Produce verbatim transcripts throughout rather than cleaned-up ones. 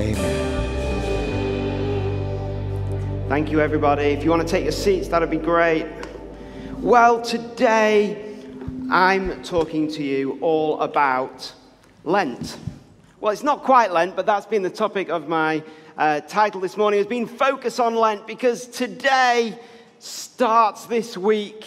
Amen. Thank you, everybody. If you want to take your seats, that would be great. Well, today I'm talking to you all about Lent. Well, it's not quite Lent, but that's been the topic of my uh, title this morning, has been Focus on Lent, because today starts this week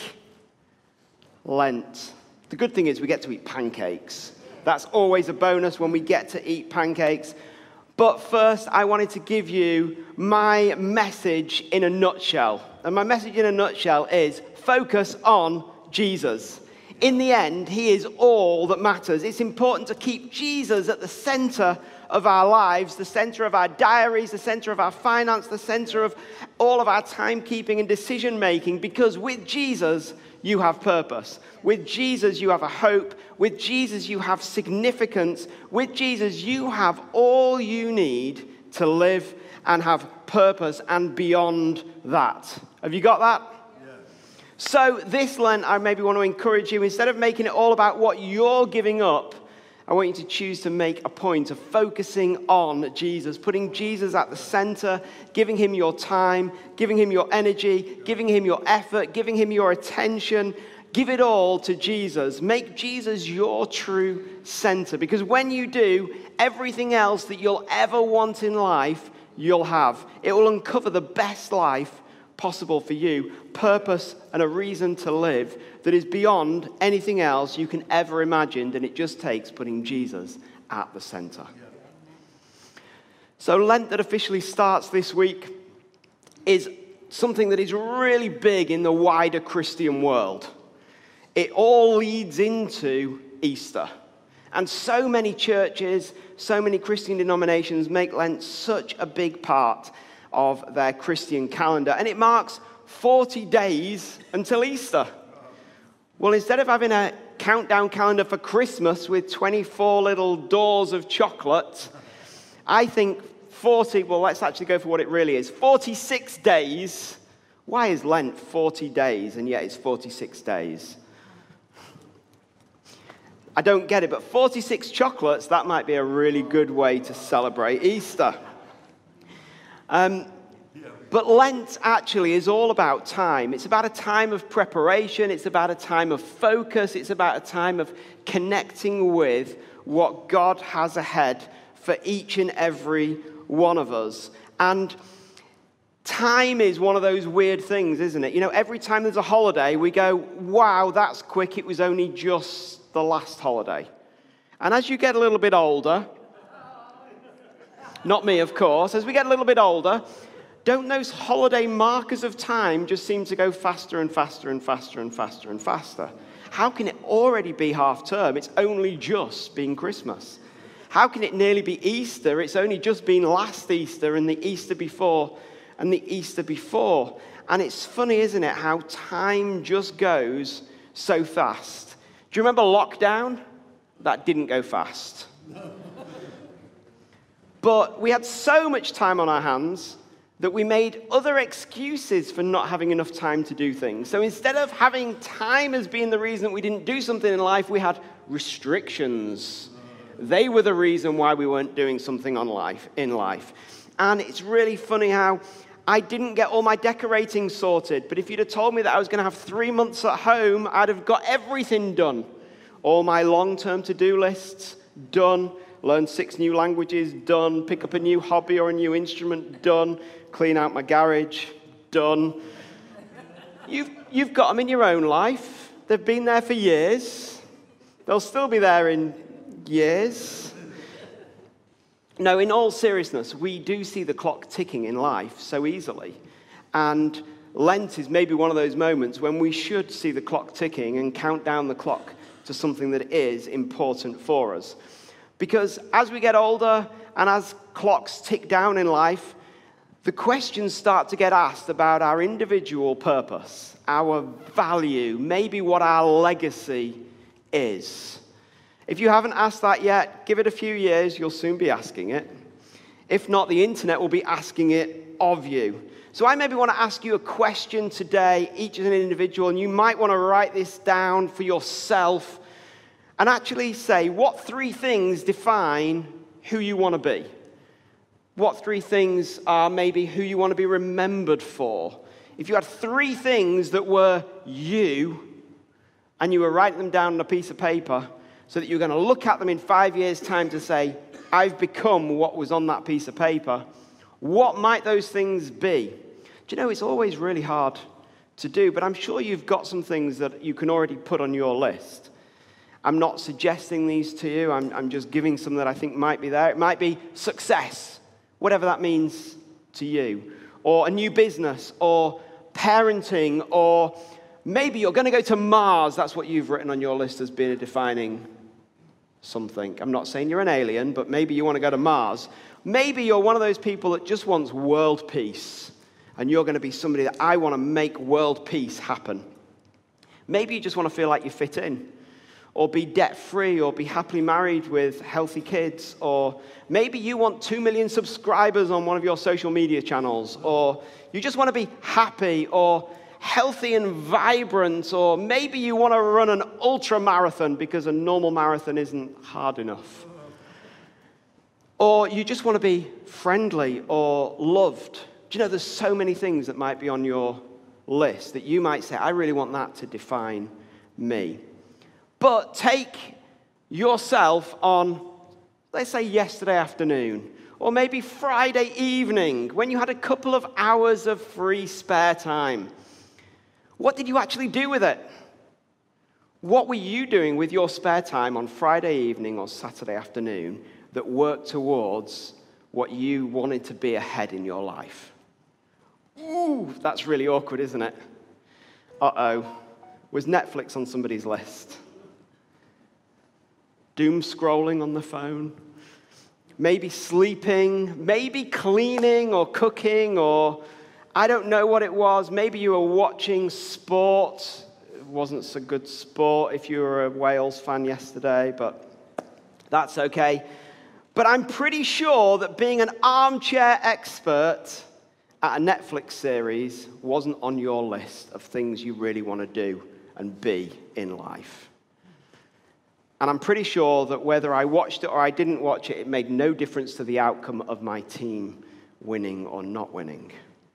Lent. The good thing is we get to eat pancakes. That's always a bonus when we get to eat pancakes. But first, I wanted to give you my message in a nutshell. And my message in a nutshell is focus on Jesus. In the end, he is all that matters. It's important to keep Jesus at the center of our lives, the center of our diaries, the center of our finance, the center of all of our timekeeping and decision making, because with Jesus, you have purpose. With Jesus, you have a hope. With Jesus, you have significance. With Jesus, you have all you need to live and have purpose and beyond that. Have you got that? So this Lent, I maybe want to encourage you, instead of making it all about what you're giving up, I want you to choose to make a point of focusing on Jesus, putting Jesus at the center, giving him your time, giving him your energy, giving him your effort, giving him your attention. Give it all to Jesus. Make Jesus your true center, because when you do, everything else that you'll ever want in life, you'll have. It will uncover the best life possible for you, purpose and a reason to live that is beyond anything else you can ever imagine, and it just takes putting Jesus at the center. So Lent, that officially starts this week, is something that is really big in the wider Christian world. It all leads into Easter. And so many churches, so many Christian denominations make Lent such a big part of their Christian calendar. And it marks forty days until Easter. Well, instead of having a countdown calendar for Christmas with twenty-four little doors of chocolate, I think forty, well, let's actually go for what it really is. forty-six days. Why is Lent forty days and yet it's forty-six days? I don't get it, but forty-six chocolates, that might be a really good way to celebrate Easter. Um, but Lent actually is all about time. It's about a time of preparation. It's about a time of focus. It's about a time of connecting with what God has ahead for each and every one of us. And time is one of those weird things, isn't it? You know, every time there's a holiday, we go, wow, that's quick. It was only just the last holiday. And as you get a little bit older, not me, of course. As we get a little bit older, don't those holiday markers of time just seem to go faster and faster and faster and faster and faster? How can it already be half term? It's only just been Christmas. How can it nearly be Easter? It's only just been last Easter and the Easter before and the Easter before. And it's funny, isn't it, how time just goes so fast. Do you remember lockdown? That didn't go fast. But we had so much time on our hands that we made other excuses for not having enough time to do things. So instead of having time as being the reason we didn't do something in life, we had restrictions. They were the reason why we weren't doing something on life, in life. And it's really funny how I didn't get all my decorating sorted, but if you'd have told me that I was going to have three months at home, I'd have got everything done. All my long-term to-do lists done. Learn six new languages, done. Pick up a new hobby or a new instrument, done. Clean out my garage, done. You've, you've got them in your own life. They've been there for years. They'll still be there in years. No, in all seriousness, we do see the clock ticking in life so easily. And Lent is maybe one of those moments when we should see the clock ticking and count down the clock to something that is important for us. Because as we get older and as clocks tick down in life, the questions start to get asked about our individual purpose, our value, maybe what our legacy is. If you haven't asked that yet, give it a few years, you'll soon be asking it. If not, the internet will be asking it of you. So I maybe want to ask you a question today, each as an individual, and you might want to write this down for yourself and actually say, what three things define who you want to be? what three things are maybe who you want to be remembered for. If you had three things that were you, and you were writing them down on a piece of paper so that you're going to look at them in five years' time to say, I've become what was on that piece of paper, what might those things be? Do you know, it's always really hard to do, but I'm sure you've got some things that you can already put on your list. I'm not suggesting these to you. I'm, I'm just giving some that I think might be there. It might be success, whatever that means to you, or a new business, or parenting, or maybe you're going to go to Mars. That's what you've written on your list as being a defining something. I'm not saying you're an alien, but maybe you want to go to Mars. Maybe you're one of those people that just wants world peace, and you're going to be somebody that I want to make world peace happen. Maybe you just want to feel like you fit in, or be debt-free, or be happily married with healthy kids, or maybe you want two million subscribers on one of your social media channels, or you just want to be happy, or healthy and vibrant, or maybe you want to run an ultra marathon because a normal marathon isn't hard enough. Or you just want to be friendly or loved. Do you know, there's so many things that might be on your list that you might say, I really want that to define me. But take yourself on, let's say, yesterday afternoon, or maybe Friday evening, when you had a couple of hours of free spare time. What did you actually do with it? What were you doing with your spare time on Friday evening or Saturday afternoon that worked towards what you wanted to be ahead in your life? Ooh, that's really awkward, isn't it? Uh-oh. Was Netflix on somebody's list? Doom scrolling on the phone? Maybe sleeping? Maybe cleaning or cooking, or I don't know what it was. Maybe you were watching sport. It wasn't so good sport if you were a Wales fan yesterday, but that's okay. But I'm pretty sure that being an armchair expert at a Netflix series wasn't on your list of things you really want to do and be in life. And I'm pretty sure that whether I watched it or I didn't watch it, it made no difference to the outcome of my team winning or not winning.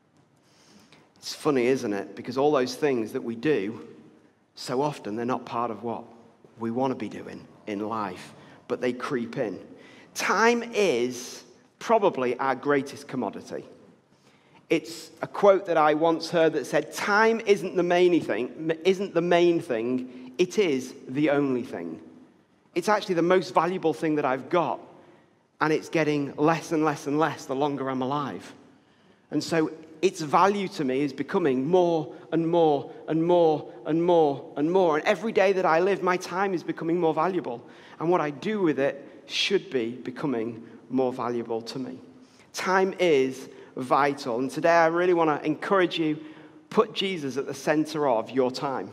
It's funny, isn't it? Because all those things that we do, so often they're not part of what we want to be doing in life, but they creep in. Time is probably our greatest commodity. It's a quote that I once heard that said, time isn't the main thing, isn't the main thing, it is the only thing. It's actually the most valuable thing that I've got, and it's getting less and less and less the longer I'm alive. And so its value to me is becoming more and more and more and more and more. And every day that I live, my time is becoming more valuable. And what I do with it should be becoming more valuable to me. Time is vital. And today I really want to encourage you, put Jesus at the center of your time.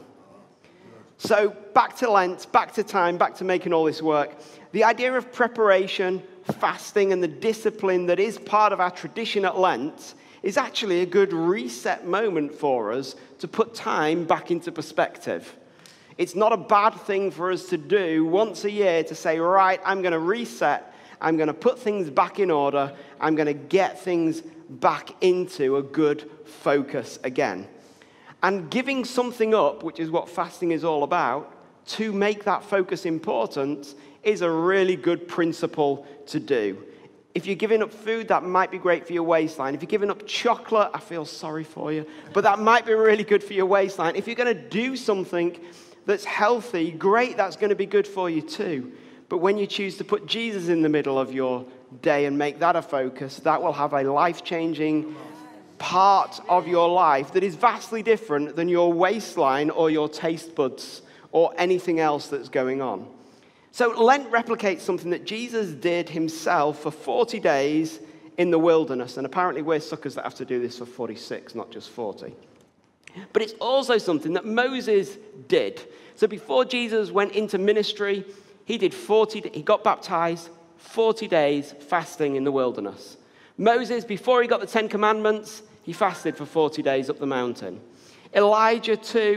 So back to Lent, back to time, back to making all this work. The idea of preparation, fasting, and the discipline that is part of our tradition at Lent is actually a good reset moment for us to put time back into perspective. It's not a bad thing for us to do once a year to say, right, I'm going to reset, I'm going to put things back in order, I'm going to get things back into a good focus again. And giving something up, which is what fasting is all about, to make that focus important is a really good principle to do. If you're giving up food, that might be great for your waistline. If you're giving up chocolate, I feel sorry for you, but that might be really good for your waistline. If you're going to do something that's healthy, great, that's going to be good for you too. But when you choose to put Jesus in the middle of your day and make that a focus, that will have a life-changing part of your life that is vastly different than your waistline or your taste buds or anything else that's going on. So Lent replicates something that Jesus did himself for forty days in the wilderness. And apparently we're suckers that have to do this for forty-six, not just forty. But it's also something that Moses did. So before Jesus went into ministry, he did forty, he got baptized, forty days fasting in the wilderness. Moses, before he got the Ten Commandments, he fasted for forty days up the mountain. Elijah too,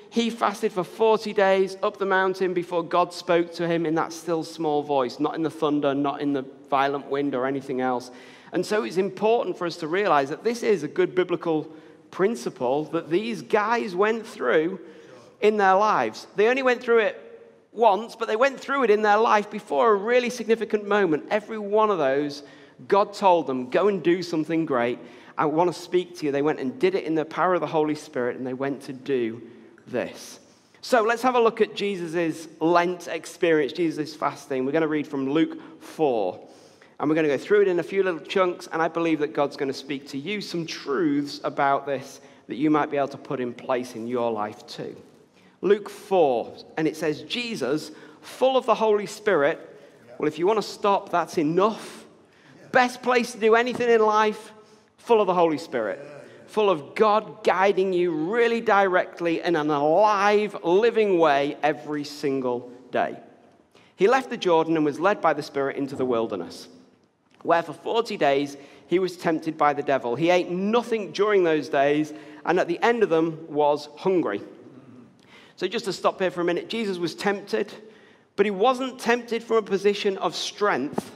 He fasted for forty days up the mountain before God spoke to him in that still small voice, not in the thunder, not in the violent wind or anything else. And so it's important for us to realize that this is a good biblical principle that these guys went through in their lives. They only went through it once, but they went through it in their life before a really significant moment. Every one of those, God told them, go and do something great. I want to speak to you. They went and did it in the power of the Holy Spirit, and they went to do this. So let's have a look at Jesus' Lent experience, Jesus' fasting. We're going to read from Luke four. And we're going to go through it in a few little chunks, and I believe that God's going to speak to you some truths about this that you might be able to put in place in your life too. Luke four, and it says, Jesus, full of the Holy Spirit. Well, if you want to stop, that's enough. Best place to do anything in life, full of the Holy Spirit. Full of God guiding you really directly in an alive, living way every single day. He left the Jordan and was led by the Spirit into the wilderness, where for forty days he was tempted by the devil. He ate nothing during those days, and at the end of them was hungry. So just to stop here for a minute, Jesus was tempted, but he wasn't tempted from a position of strength.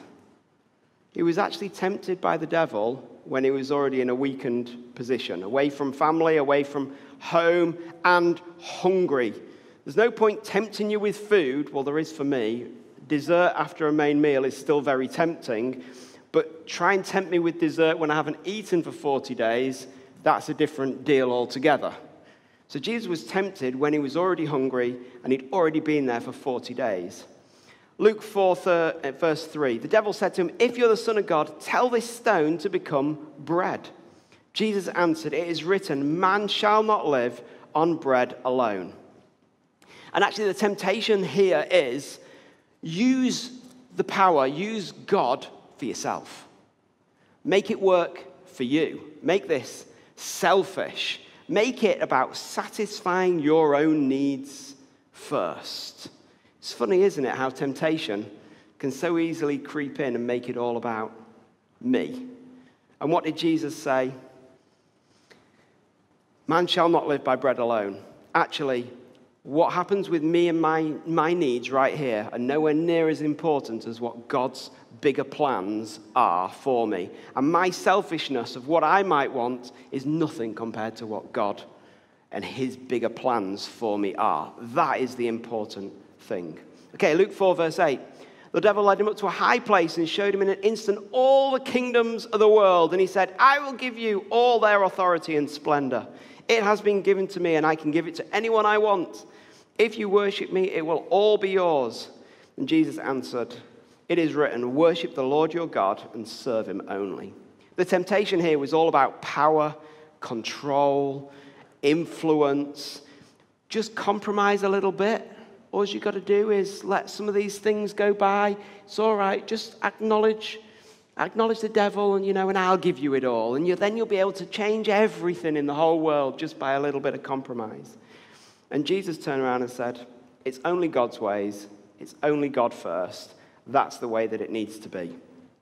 He was actually tempted by the devil when he was already in a weakened position, away from family, away from home, and hungry. There's no point tempting you with food. Well, there is for me. Dessert after a main meal is still very tempting, but try and tempt me with dessert when I haven't eaten for forty days, that's a different deal altogether. So Jesus was tempted when he was already hungry and he'd already been there for forty days. Luke four, verse three, the devil said to him, if you're the Son of God, tell this stone to become bread. Jesus answered, it is written, man shall not live on bread alone. And actually the temptation here is, use the power, use God for yourself. Make it work for you. Make this selfish. Make it about satisfying your own needs first. It's funny, isn't it, how temptation can so easily creep in and make it all about me. And what did Jesus say? Man shall not live by bread alone. Actually, what happens with me and my, my needs right here are nowhere near as important as what God's bigger plans are for me. And my selfishness of what I might want is nothing compared to what God and his bigger plans for me are. That is the important thing. Okay, Luke four, verse eight. The devil led him up to a high place and showed him in an instant all the kingdoms of the world. And he said, I will give you all their authority and splendor. It has been given to me, and I can give it to anyone I want. If you worship me, it will all be yours. And Jesus answered, it is written, worship the Lord your God and serve him only. The temptation here was all about power, control, influence. Just compromise a little bit. All you've got to do is let some of these things go by. It's all right. Just acknowledge, acknowledge the devil, and you know, and I'll give you it all. And you, then you'll be able to change everything in the whole world just by a little bit of compromise. And Jesus turned around and said, it's only God's ways. It's only God first. That's the way that it needs to be.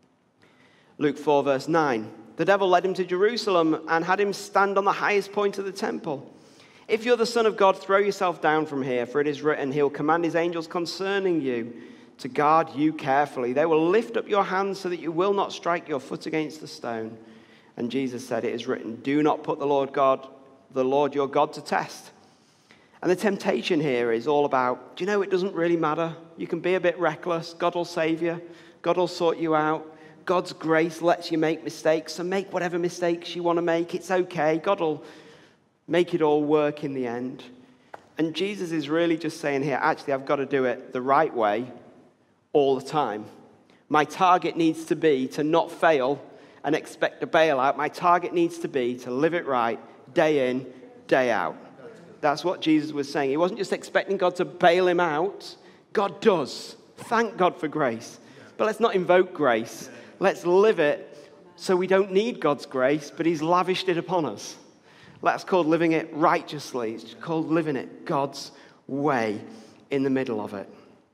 Luke four, verse nine. The devil led him to Jerusalem and had him stand on the highest point of the temple. If you're the Son of God, throw yourself down from here, for it is written, he'll command his angels concerning you to guard you carefully. They will lift up your hands so that you will not strike your foot against the stone. And Jesus said, it is written, do not put the Lord God, the Lord your God to test. And the temptation here is all about, do you know, it doesn't really matter. You can be a bit reckless. God will save you. God will sort you out. God's grace lets you make mistakes, so make whatever mistakes you want to make. It's okay. God will make it all work in the end. And Jesus is really just saying here, actually, I've got to do it the right way all the time. My target needs to be to not fail and expect a bailout. My target needs to be to live it right day in, day out. That's what Jesus was saying. He wasn't just expecting God to bail him out. God does. Thank God for grace. But let's not invoke grace. Let's live it so we don't need God's grace, but he's lavished it upon us. That's called living it righteously. It's called living it God's way in the middle of it.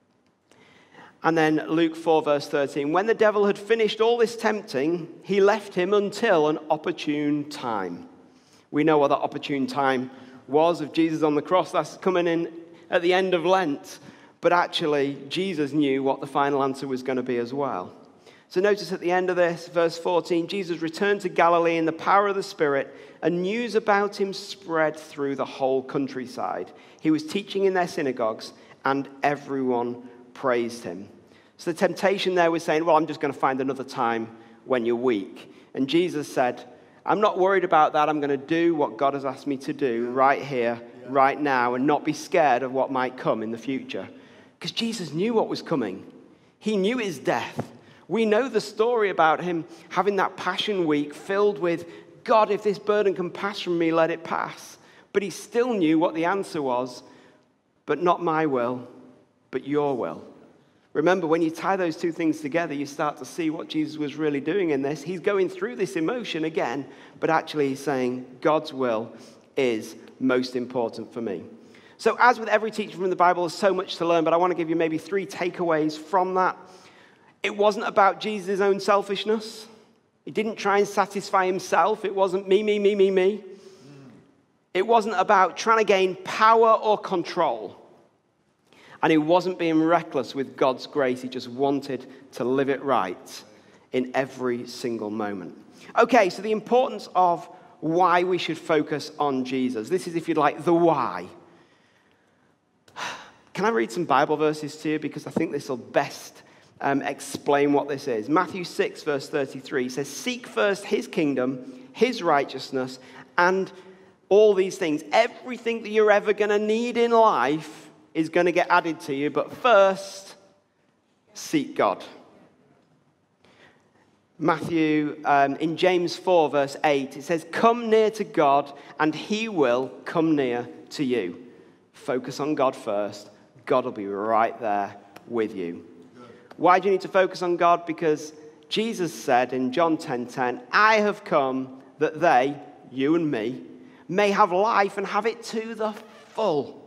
And then Luke four, verse thirteen. When the devil had finished all this tempting, he left him until an opportune time. We know what that opportune time was of Jesus on the cross. That's coming in at the end of Lent. But actually, Jesus knew what the final answer was going to be as well. So notice at the end of this, verse fourteen, Jesus returned to Galilee in the power of the Spirit, and news about him spread through the whole countryside. He was teaching in their synagogues, and everyone praised him. So the temptation there was saying, well, I'm just going to find another time when you're weak. And Jesus said, I'm not worried about that. I'm going to do what God has asked me to do right here, yeah. right now, and not be scared of what might come in the future. Because Jesus knew what was coming. He knew his death. We know the story about him having that Passion Week filled with, God, if this burden can pass from me, let it pass. But he still knew what the answer was, but not my will, but your will. Remember, when you tie those two things together, you start to see what Jesus was really doing in this. He's going through this emotion again, but actually he's saying, God's will is most important for me. So as with every teaching from the Bible, there's so much to learn, but I want to give you maybe three takeaways from that. It wasn't about Jesus' own selfishness. He didn't try and satisfy himself. It wasn't me, me, me, me, me. It wasn't about trying to gain power or control. And he wasn't being reckless with God's grace. He just wanted to live it right in every single moment. Okay, so the importance of why we should focus on Jesus. This is, if you'd like, the why. Can I read some Bible verses to you? Because I think this will best um, explain what this is. Matthew six, verse thirty-three says, seek first his kingdom, his righteousness, and all these things. Everything that you're ever going to need in life is going to get added to you. But first, seek God. Matthew, um, in James four, verse eight, it says, come near to God, and he will come near to you. Focus on God first. God will be right there with you. Good. Why do you need to focus on God? Because Jesus said in John ten ten, I have come that they, you and me, may have life and have it to the full.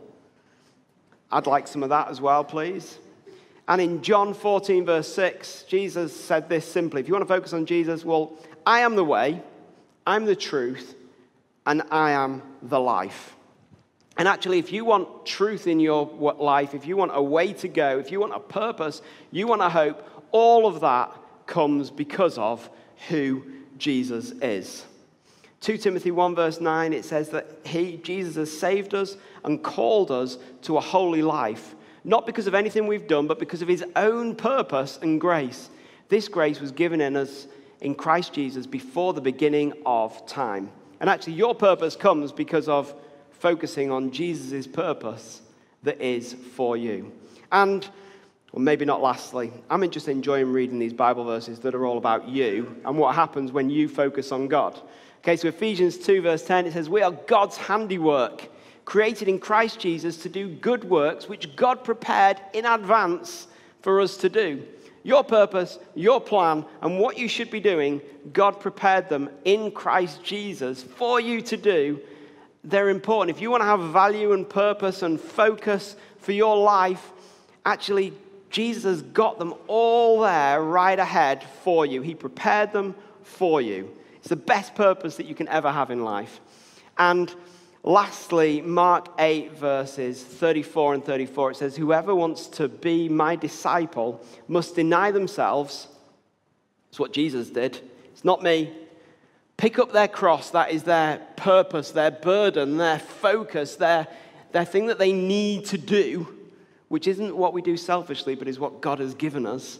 I'd like some of that as well, please. And in John fourteen, verse six, Jesus said this simply. If you want to focus on Jesus, well, I am the way, I'm the truth, and I am the life. And actually, if you want truth in your life, if you want a way to go, if you want a purpose, you want a hope, all of that comes because of who Jesus is. Second Timothy one, verse nine, it says that he, Jesus, has saved us and called us to a holy life, not because of anything we've done, but because of his own purpose and grace. This grace was given in us in Christ Jesus before the beginning of time. And actually, your purpose comes because of focusing on Jesus' purpose that is for you. And, well, maybe not lastly, I'm just enjoying reading these Bible verses that are all about you and what happens when you focus on God. Okay, so Ephesians two, verse ten, it says, we are God's handiwork, created in Christ Jesus to do good works, which God prepared in advance for us to do. Your purpose, your plan, and what you should be doing, God prepared them in Christ Jesus for you to do. They're important. If you want to have value and purpose and focus for your life, actually, Jesus has got them all there right ahead for you. He prepared them for you. It's the best purpose that you can ever have in life. And lastly, Mark eight, verses thirty-four and thirty-four, it says, whoever wants to be my disciple must deny themselves. It's what Jesus did. It's not me. Pick up their cross. That is their purpose, their burden, their focus, their, their thing that they need to do, which isn't what we do selfishly, but is what God has given us,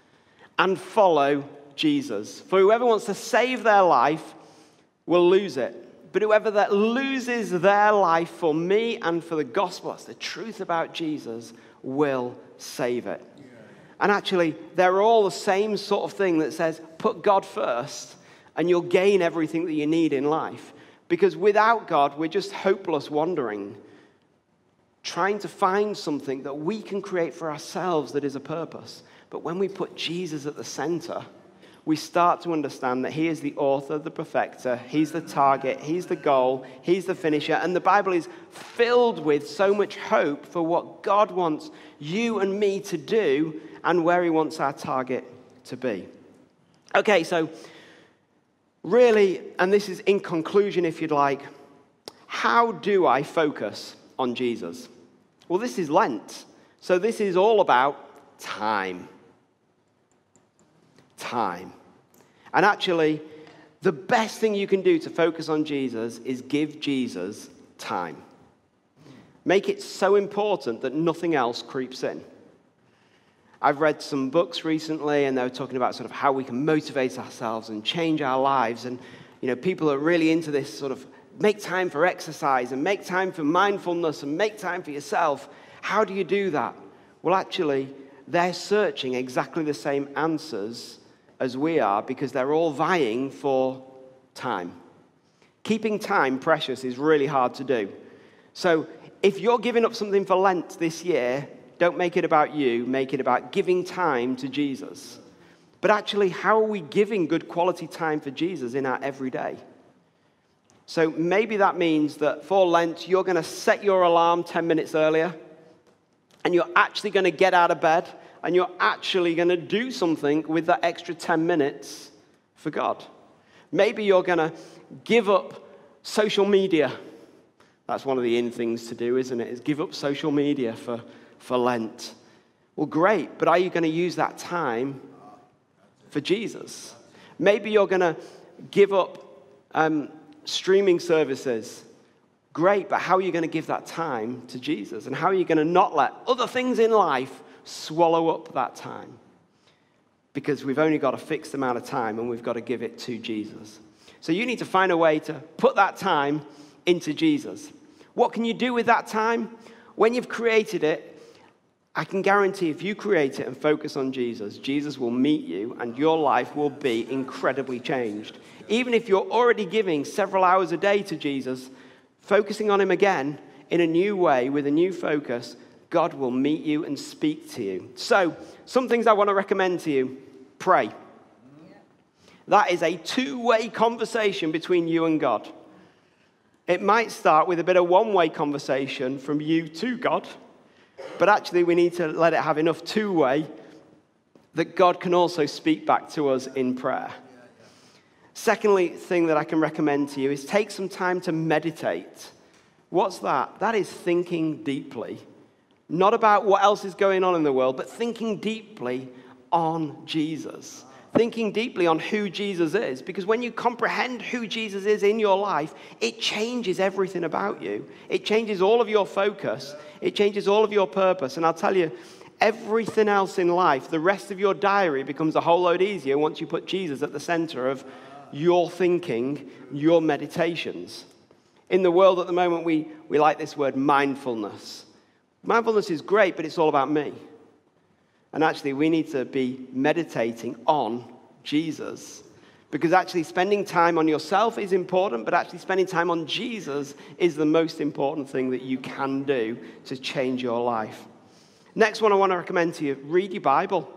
and follow Jesus. For whoever wants to save their life will lose it. But whoever that loses their life for me and for the gospel, that's the truth about Jesus, will save it. Yeah. And actually, they're all the same sort of thing that says, put God first, and you'll gain everything that you need in life. Because without God, we're just hopeless wandering, trying to find something that we can create for ourselves that is a purpose. But when we put Jesus at the center, we start to understand that he is the author, the perfecter, he's the target, he's the goal, he's the finisher. And the Bible is filled with so much hope for what God wants you and me to do and where he wants our target to be. Okay, so really, and this is in conclusion, if you'd like, how do I focus on Jesus? Well, this is Lent. So this is all about time. Time. And actually, the best thing you can do to focus on Jesus is give Jesus time. Make it so important that nothing else creeps in. I've read some books recently, and they were talking about sort of how we can motivate ourselves and change our lives. And, you know, people are really into this sort of make time for exercise and make time for mindfulness and make time for yourself. How do you do that? Well, actually, they're searching exactly the same answers as we are because they're all vying for time. Keeping time precious is really hard to do. So if you're giving up something for Lent this year, don't make it about you, make it about giving time to Jesus. But actually, how are we giving good quality time for Jesus in our everyday? So maybe that means that for Lent, you're going to set your alarm ten minutes earlier, and you're actually going to get out of bed, and you're actually going to do something with that extra ten minutes for God. Maybe you're going to give up social media. That's one of the in things to do, isn't it? Is give up social media for, for Lent. Well, great, but are you going to use that time for Jesus? Maybe you're going to give up um, streaming services. Great, but how are you going to give that time to Jesus? And how are you going to not let other things in life swallow up that time? Because we've only got a fixed amount of time and we've got to give it to Jesus. So you need to find a way to put that time into Jesus. What can you do with that time? When you've created it, I can guarantee if you create it and focus on Jesus, Jesus will meet you and your life will be incredibly changed. Even if you're already giving several hours a day to Jesus, focusing on him again in a new way with a new focus, God will meet you and speak to you. So, some things I want to recommend to you. Pray. That is a two-way conversation between you and God. It might start with a bit of one-way conversation from you to God, but actually we need to let it have enough two-way that God can also speak back to us in prayer. Secondly, thing that I can recommend to you is take some time to meditate. What's that? That is thinking deeply. Not about what else is going on in the world, but thinking deeply on Jesus. Thinking deeply on who Jesus is. Because when you comprehend who Jesus is in your life, it changes everything about you. It changes all of your focus. It changes all of your purpose. And I'll tell you, everything else in life, the rest of your diary becomes a whole load easier once you put Jesus at the center of your thinking, your meditations. In the world at the moment, we, we like this word mindfulness. Mindfulness is great, but it's all about me. And actually, we need to be meditating on Jesus. Because actually, spending time on yourself is important, but actually spending time on Jesus is the most important thing that you can do to change your life. Next one I want to recommend to you, read your Bible.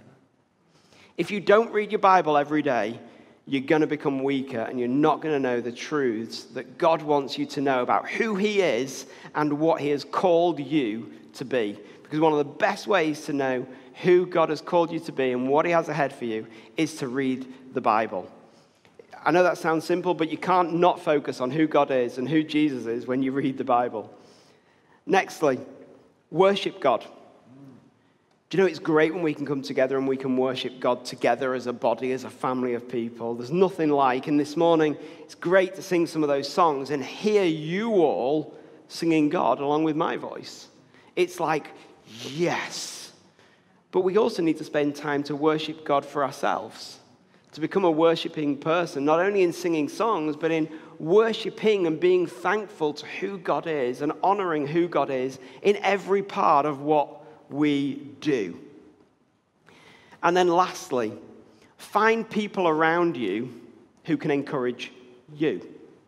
If you don't read your Bible every day, you're going to become weaker and you're not going to know the truths that God wants you to know about who he is and what he has called you to be. Because one of the best ways to know who God has called you to be and what he has ahead for you is to read the Bible. I know that sounds simple, but you can't not focus on who God is and who Jesus is when you read the Bible. Nextly, worship God. Do you know it's great when we can come together and we can worship God together as a body, as a family of people? There's nothing like, and this morning, it's great to sing some of those songs and hear you all singing God along with my voice. It's like, yes. But we also need to spend time to worship God for ourselves, to become a worshiping person, not only in singing songs, but in worshiping and being thankful to who God is and honoring who God is in every part of what we do. And then lastly, find people around you who can encourage you.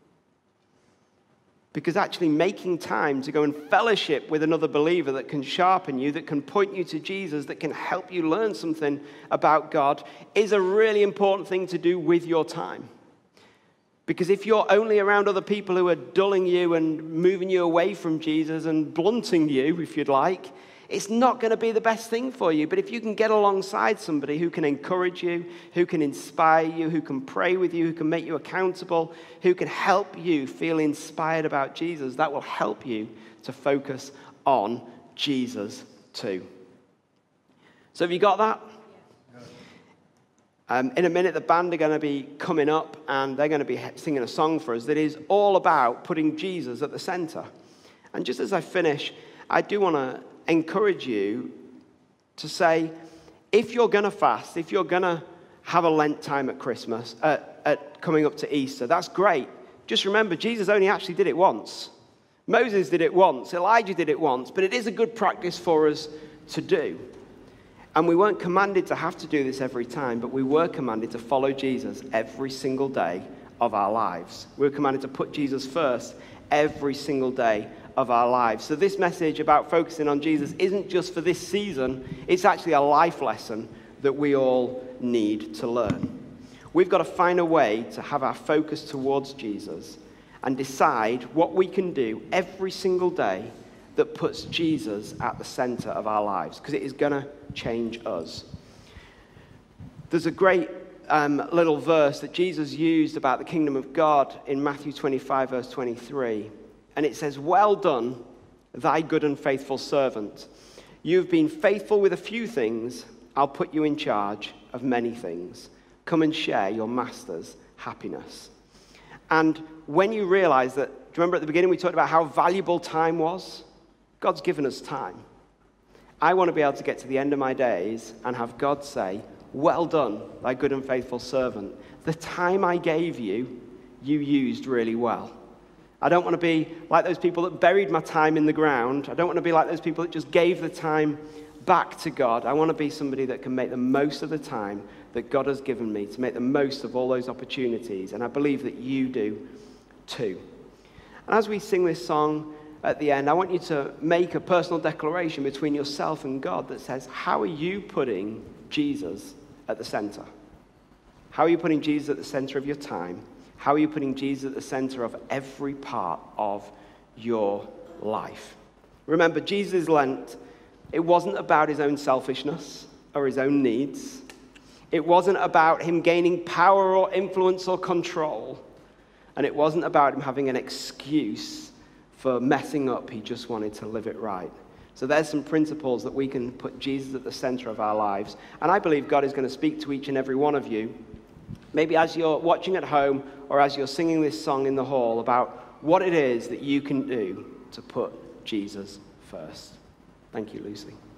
Because actually making time to go and fellowship with another believer that can sharpen you, that can point you to Jesus, that can help you learn something about God is a really important thing to do with your time. Because if you're only around other people who are dulling you and moving you away from Jesus and blunting you, if you'd like, it's not going to be the best thing for you. But if you can get alongside somebody who can encourage you, who can inspire you, who can pray with you, who can make you accountable, who can help you feel inspired about Jesus, that will help you to focus on Jesus too. So have you got that? Um, in a minute, the band are going to be coming up and they're going to be singing a song for us that is all about putting Jesus at the center. And just as I finish, I do want to encourage you to say, if you're going to fast, if you're going to have a Lent time at Christmas, uh, at coming up to Easter, that's great. Just remember, Jesus only actually did it once. Moses did it once. Elijah did it once. But it is a good practice for us to do. And we weren't commanded to have to do this every time, but we were commanded to follow Jesus every single day of our lives. We were commanded to put Jesus first every single day of our lives. So this message about focusing on Jesus isn't just for this season, it's actually a life lesson that we all need to learn. We've got to find a way to have our focus towards Jesus and decide what we can do every single day that puts Jesus at the center of our lives, because it is going to change us. There's a great um, little verse that Jesus used about the kingdom of God in Matthew twenty-five, verse twenty-three. And it says, "Well done, thy good and faithful servant. You've been faithful with a few things. I'll put you in charge of many things. Come and share your master's happiness." And when you realize that, do you remember at the beginning we talked about how valuable time was? God's given us time. I want to be able to get to the end of my days and have God say, "Well done, thy good and faithful servant. The time I gave you, you used really well." I don't want to be like those people that buried my time in the ground. I don't want to be like those people that just gave the time back to God. I want to be somebody that can make the most of the time that God has given me, to make the most of all those opportunities. And I believe that you do too. And as we sing this song at the end, I want you to make a personal declaration between yourself and God that says, how are you putting Jesus at the center? How are you putting Jesus at the center of your time? How are you putting Jesus at the center of every part of your life? Remember, Jesus' Lent, it wasn't about his own selfishness or his own needs. It wasn't about him gaining power or influence or control. And it wasn't about him having an excuse for messing up. He just wanted to live it right. So there's some principles that we can put Jesus at the center of our lives. And I believe God is going to speak to each and every one of you, maybe as you're watching at home or as you're singing this song in the hall, about what it is that you can do to put Jesus first. Thank you, Lucy.